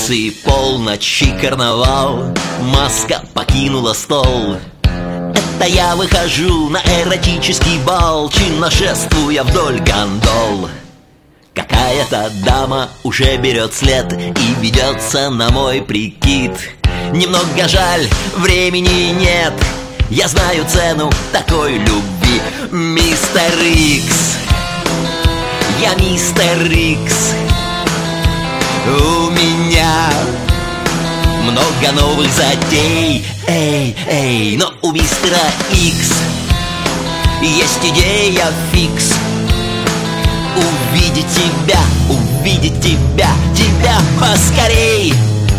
Танцы, полночь и карнавал, маска покинула стол. Это я выхожу на эротический бал, чинно шествуя вдоль гондол. Какая-то дама уже берет след и ведется на мой прикид. Немного жаль, времени нет, я знаю цену такой любви. Мистер Икс, я мистер Икс. У меня много новых затей, эй, но у мистера Икс есть идея фикс. Увидеть тебя, тебя поскорей.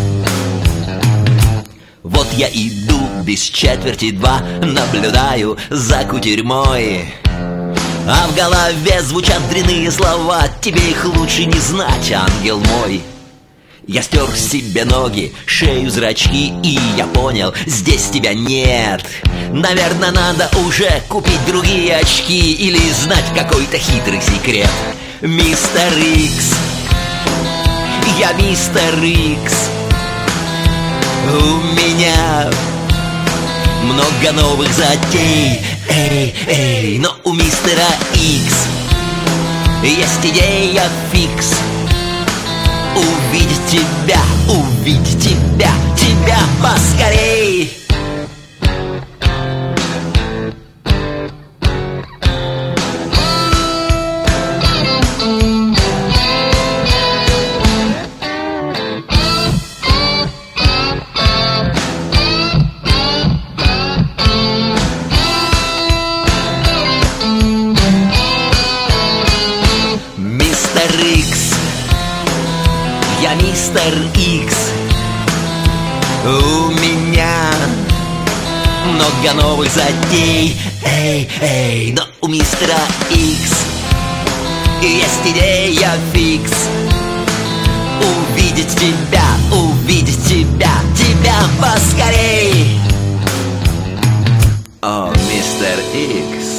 Вот я иду без четверти два, наблюдаю за кутерьмой, а в голове звучат дрянные слова: тебе их лучше не знать, ангел мой. Я стер себе ноги, шею, зрачки, и я понял, здесь тебя нет. Наверное, надо уже купить другие очки или знать какой-то хитрый секрет. Мистер Икс, я мистер Икс. У меня много новых затей, эй, но у мистера Икс есть идея фикс. Увидеть тебя, тебя поскорей. Мистер Икс, я мистер Икс. У меня много новых затей, эй, но у мистера Икс есть идея фикс. Увидеть тебя, тебя поскорей. О, мистер Икс.